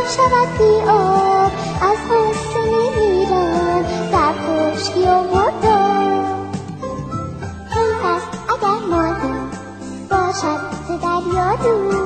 شود بی آب از حسن میران در خشکی و مرداب. حیف است اگر ماهی باشد ز دریا دور